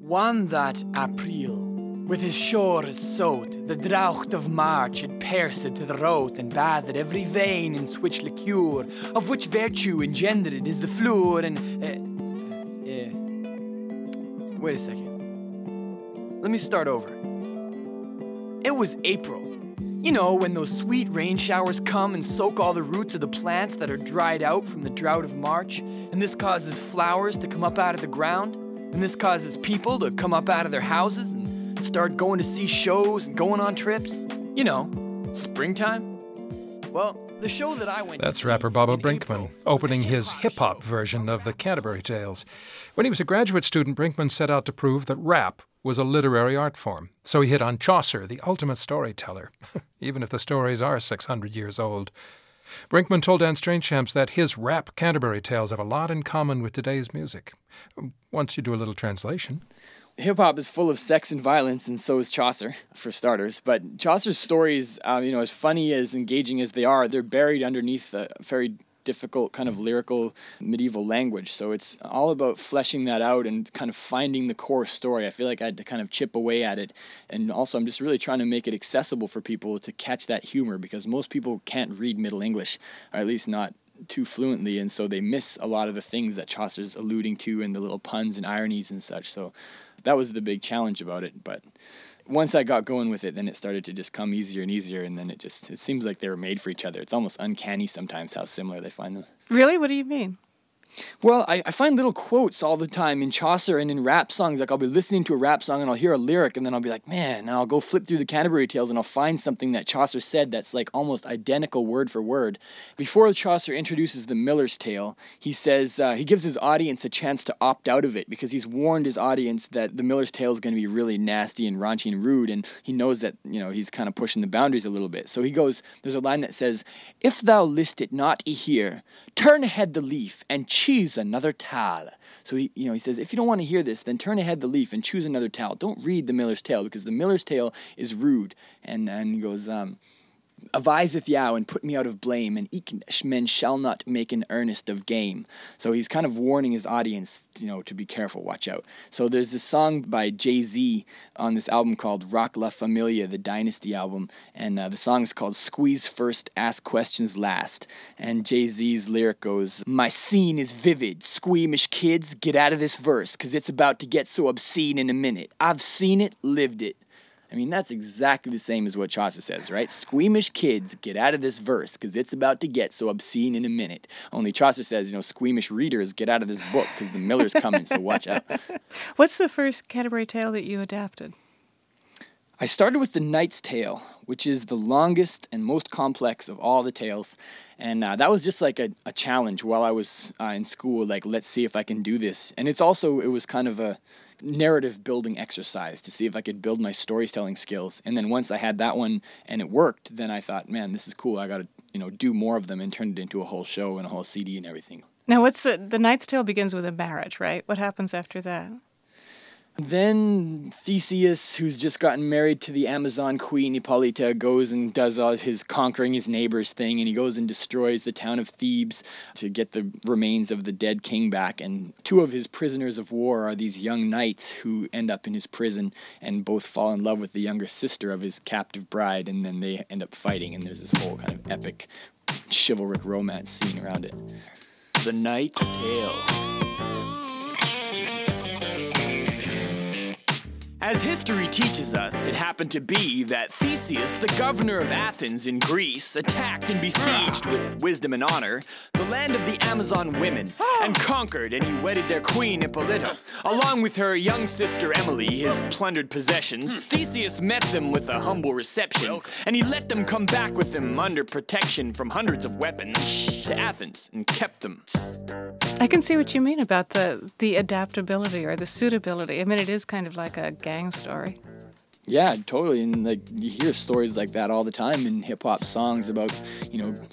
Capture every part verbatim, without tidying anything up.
One that April, with his shores sowed, the drought of March had pierced to the throat and bathed every vein in which liqueur, of which virtue engendered is the fluor and... Uh, uh, wait a second. Let me start over. It was April. You know, when those sweet rain showers come and soak all the roots of the plants that are dried out from the drought of March, and this causes flowers to come up out of the ground, and this causes people to come up out of their houses and start going to see shows and going on trips. You know, springtime. Well, the show that I went That's to... That's rapper Bobo Brinkman, opening his hip-hop version of the Canterbury Tales. When he was a graduate student, Brinkman set out to prove that rap was a literary art form. So he hit on Chaucer, the ultimate storyteller, even if the stories are six hundred years old. Brinkman told Dan Strangechamps that his rap Canterbury Tales have a lot in common with today's music. Once you do a little translation. Hip-hop is full of sex and violence, and so is Chaucer, for starters. But Chaucer's stories, um, you know, as funny, as engaging as they are, they're buried underneath a very difficult kind of lyrical medieval language. So it's all about fleshing that out and kind of finding the core story. I feel like I had to kind of chip away at it. And also I'm just really trying to make it accessible for people to catch that humor, because most people can't read Middle English, or at least not too fluently, and so they miss a lot of the things that Chaucer's alluding to and the little puns and ironies and such. So that was the big challenge about it. But once I got going with it, then it started to just come easier and easier, and then it just, it seems like they were made for each other. It's almost uncanny sometimes how similar they find them. Really? What do you mean? Well, I, I find little quotes all the time in Chaucer and in rap songs. Like, I'll be listening to a rap song and I'll hear a lyric and then I'll be like, man, and I'll go flip through the Canterbury Tales and I'll find something that Chaucer said that's like almost identical word for word. Before Chaucer introduces the Miller's Tale, he says, uh, he gives his audience a chance to opt out of it, because he's warned his audience that the Miller's Tale is going to be really nasty and raunchy and rude, and he knows that, you know, he's kind of pushing the boundaries a little bit. So he goes, there's a line that says, "If thou list it not y hear, turn ahead the leaf and choose another tale." So he, you know, he says, if you don't want to hear this, then turn ahead the leaf and choose another tale. Don't read the Miller's Tale, because the Miller's Tale is rude. And and he goes, um, "Aviseth thou and put me out of blame, and eke men shall not make an earnest of game." So he's kind of warning his audience, you know, to be careful, watch out. So there's this song by Jay-Z on this album called Rock La Familia, the Dynasty album, and uh, the song is called Squeeze First, Ask Questions Last. And Jay-Z's lyric goes, "My scene is vivid, squeamish kids, get out of this verse, 'cause it's about to get so obscene in a minute. I've seen it, lived it." I mean, that's exactly the same as what Chaucer says, right? Squeamish kids, get out of this verse, because it's about to get so obscene in a minute. Only Chaucer says, you know, squeamish readers, get out of this book, because the Miller's coming, so watch out. What's the first Canterbury Tale that you adapted? I started with The Knight's Tale, which is the longest and most complex of all the tales. And uh, that was just like a, a challenge while I was uh, in school, like, let's see if I can do this. And it's also, it was kind of a narrative building exercise to see if I could build my storytelling skills. And then once I had that one and it worked, then I thought, man, this is cool. I got to, you know, do more of them, and turn it into a whole show and a whole C D and everything. Now, what's the, the Knight's Tale begins with a marriage, right? What happens after that? Then Theseus, who's just gotten married to the Amazon queen Hippolyta, goes and does all his conquering his neighbors thing, and he goes and destroys the town of Thebes to get the remains of the dead king back. And two of his prisoners of war are these young knights who end up in his prison and both fall in love with the younger sister of his captive bride, and then they end up fighting, and there's this whole kind of epic chivalric romance scene around it. The Knight's Tale. As history teaches us, it happened to be that Theseus, the governor of Athens in Greece, attacked and besieged with wisdom and honor the land of the Amazon women, and conquered, and he wedded their queen Hippolyta. Along with her young sister Emily, his plundered possessions, Theseus met them with a humble reception, and he let them come back with him under protection from hundreds of weapons to Athens, and kept them. I can see what you mean about the, the adaptability or the suitability. I mean, it is kind of like a gang story. Yeah, totally. And like, you hear stories like that all the time in hip-hop songs about, you know,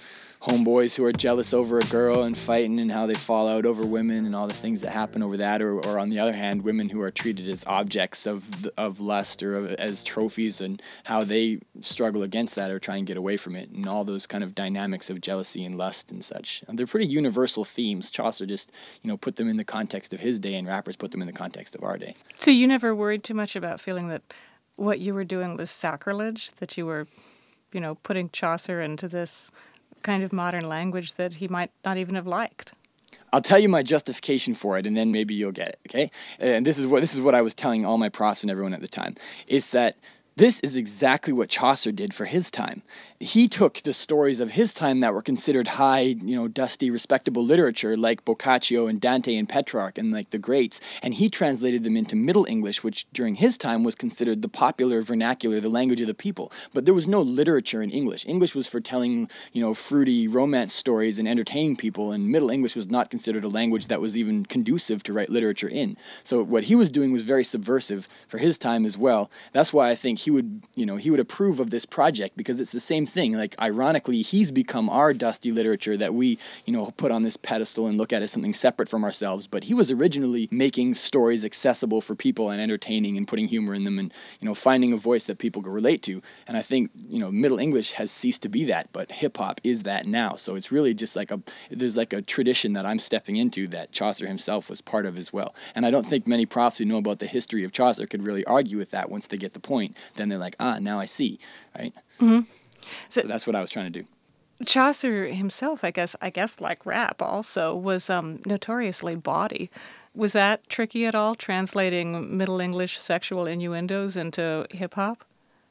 homeboys who are jealous over a girl and fighting and how they fall out over women and all the things that happen over that, or, or on the other hand, women who are treated as objects of of lust or of, as trophies, and how they struggle against that or try and get away from it, and all those kind of dynamics of jealousy and lust and such. And they're pretty universal themes. Chaucer just, you know, put them in the context of his day, and rappers put them in the context of our day. So you never worried too much about feeling that what you were doing was sacrilege, that you were, you know, putting Chaucer into this kind of modern language that he might not even have liked? I'll tell you my justification for it, and then maybe you'll get it, okay? And this is what this is what I was telling all my profs and everyone at the time, is that this is exactly what Chaucer did for his time. He took the stories of his time that were considered high, you know, dusty, respectable literature, like Boccaccio and Dante and Petrarch and like the greats, and he translated them into Middle English, which during his time was considered the popular vernacular, the language of the people. But there was no literature in English. English was for telling, you know, fruity romance stories and entertaining people, and Middle English was not considered a language that was even conducive to write literature in. So what he was doing was very subversive for his time as well. That's why I think he would, you know, he would approve of this project, because it's the same thing. Like, ironically, he's become our dusty literature that we, you know, put on this pedestal and look at as something separate from ourselves. But he was originally making stories accessible for people and entertaining and putting humor in them and, you know, finding a voice that people could relate to. And I think, you know, Middle English has ceased to be that, but hip hop is that now. So it's really just like a, there's like a tradition that I'm stepping into that Chaucer himself was part of as well. And I don't think many profs who know about the history of Chaucer could really argue with that once they get the point. Then they're like, ah, now I see, right? Mm-hmm. So, so that's what I was trying to do. Chaucer himself, I guess, I guess like rap also, was um, notoriously bawdy. Was that tricky at all, translating Middle English sexual innuendos into hip-hop?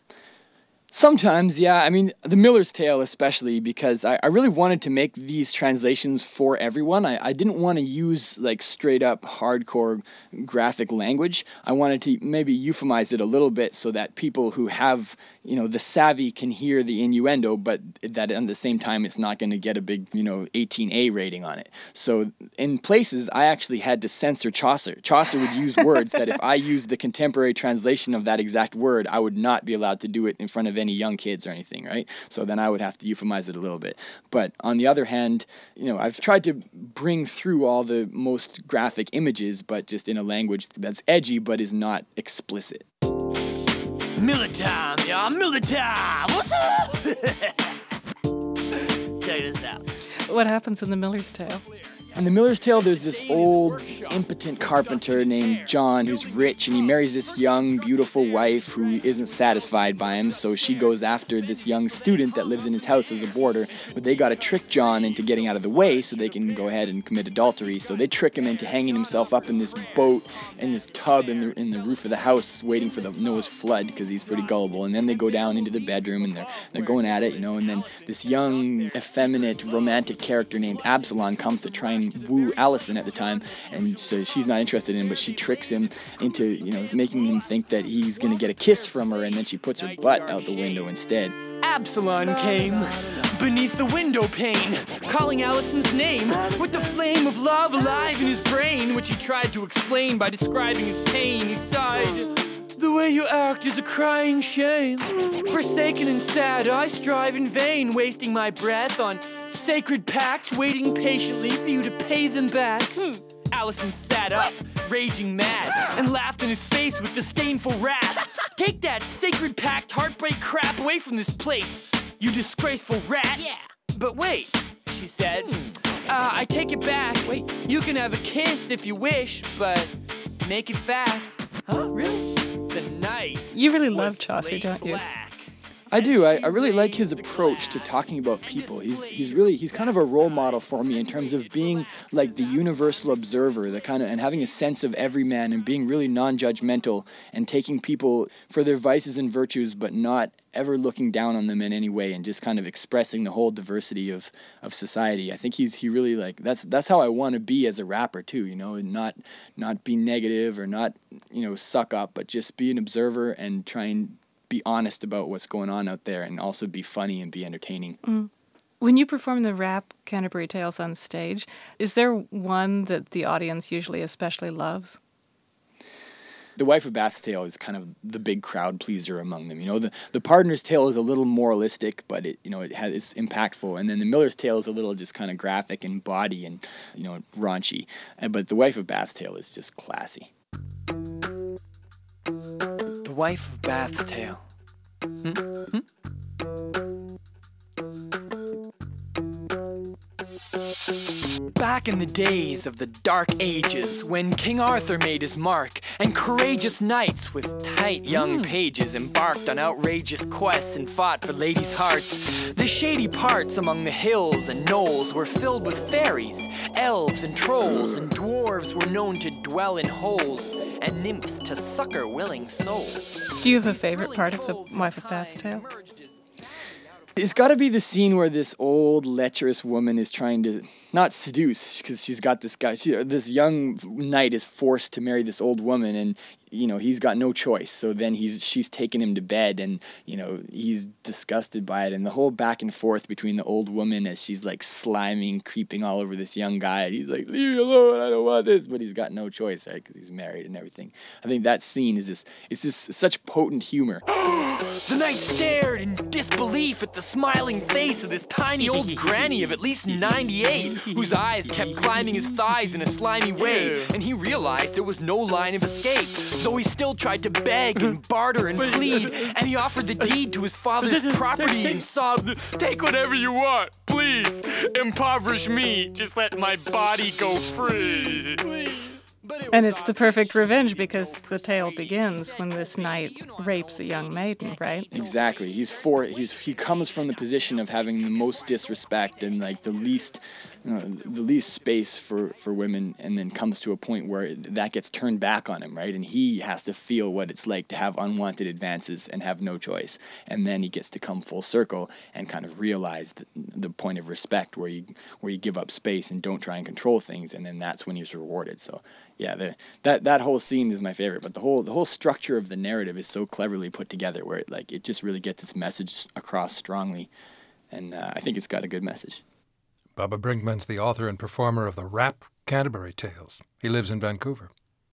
Sometimes, yeah. I mean, The Miller's Tale especially, because I, I really wanted to make these translations for everyone. I, I didn't want to use, like, straight-up hardcore graphic language. I wanted to maybe euphemize it a little bit so that people who have, you know, the savvy can hear the innuendo, but that at the same time it's not going to get a big, you know, eighteen A rating on it. So in places, I actually had to censor Chaucer. Chaucer would use words that if I used the contemporary translation of that exact word, I would not be allowed to do it in front of any young kids or anything, right? So then I would have to euphemize it a little bit. But on the other hand, you know, I've tried to bring through all the most graphic images, but just in a language that's edgy but is not explicit. Miller time, y'all. Miller time. What's up? Check this out. What happens in The Miller's Tale? In The Miller's Tale, there's this old, impotent carpenter named John who's rich, and he marries this young, beautiful wife who isn't satisfied by him, so she goes after this young student that lives in his house as a boarder, but they gotta trick John into getting out of the way so they can go ahead and commit adultery. So they trick him into hanging himself up in this boat, in this tub in the in the roof of the house, waiting for the Noah's flood, because he's pretty gullible, and then they go down into the bedroom, and they're, they're going at it, you know, and then this young, effeminate, romantic character named Absalom comes to try and woo Allison at the time, and so she's not interested in him, but she tricks him into, you know, making him think that he's gonna get a kiss from her, and then she puts her butt out the window instead. Absalom came beneath the window pane, calling Allison's name with the flame of love alive in his brain, which he tried to explain by describing his pain. He sighed, "The way you act is a crying shame. Forsaken and sad, I strive in vain, wasting my breath on sacred pacts, waiting patiently for you to pay them back." Hmm. Allison sat up, raging mad, and laughed in his face with disdainful wrath. "Take that sacred pact heartbreak crap away from this place, you disgraceful rat." "Yeah. But wait," she said, hmm. uh, "I take it back. Wait, you can have a kiss if you wish, but make it fast." "Huh? Really?" The night. You really love Chaucer, don't you? Black. I do. I, I really like his approach to talking about people. He's he's really he's kind of a role model for me in terms of being like the universal observer, the kind of and having a sense of every man and being really non-judgmental and taking people for their vices and virtues, but not ever looking down on them in any way, and just kind of expressing the whole diversity of, of society. I think he's he really like that's that's how I want to be as a rapper too, you know, and not not be negative or not, you know, suck up, but just be an observer and try and be honest about what's going on out there, and also be funny and be entertaining. Mm. When you perform the rap Canterbury Tales on stage, is there one that the audience usually especially loves? The Wife of Bath's Tale is kind of the big crowd pleaser among them. You know, the, the Pardoner's Tale is a little moralistic, but it, you know, it has, it's impactful. And then the Miller's Tale is a little just kind of graphic and bawdy and, you know, raunchy. And, but the Wife of Bath's Tale is just classy. The Wife of Bath's Tale. Hmm? Hmm? Back in the days of the Dark Ages, when King Arthur made his mark, and courageous knights with tight young pages embarked on outrageous quests and fought for ladies' hearts, the shady parts among the hills and knolls were filled with fairies, elves and trolls, and dwarves were known to dwell in holes, and nymphs to succor willing souls. Do you have a favorite part of The Wife of Bath's Tale? It's got to be the scene where this old, lecherous woman is trying to, not seduce, because she's got this guy, she, this young knight is forced to marry this old woman, and, you know, he's got no choice. So then he's she's taking him to bed, and, you know, he's disgusted by it. And the whole back and forth between the old woman as she's, like, sliming, creeping all over this young guy. And he's like, leave me alone, I don't want this. But he's got no choice, right, because he's married and everything. I think that scene is just, it's just such potent humor. The knight stared in disbelief at the smiling face of this tiny old granny of at least ninety-eight, whose eyes kept climbing his thighs in a slimy way, and he realized there was no line of escape, though he still tried to beg and barter and plead, and he offered the deed to his father's property and sobbed, "Take whatever you want, please, impoverish me, just let my body go free, please." And it's the perfect revenge because the tale begins when this knight rapes a young maiden, right? Exactly. He's for he's he comes from the position of having the most disrespect and like the least you know, the least space for, for women, and then comes to a point where that gets turned back on him, right? And he has to feel what it's like to have unwanted advances and have no choice. And then he gets to come full circle and kind of realize the, the point of respect where you where you give up space and don't try and control things, and then that's when he's rewarded. So yeah, the, that that whole scene is my favorite. But the whole the whole structure of the narrative is so cleverly put together, where it like it just really gets its message across strongly, and uh, I think it's got a good message. Baba Brinkman's the author and performer of the Rap Canterbury Tales. He lives in Vancouver.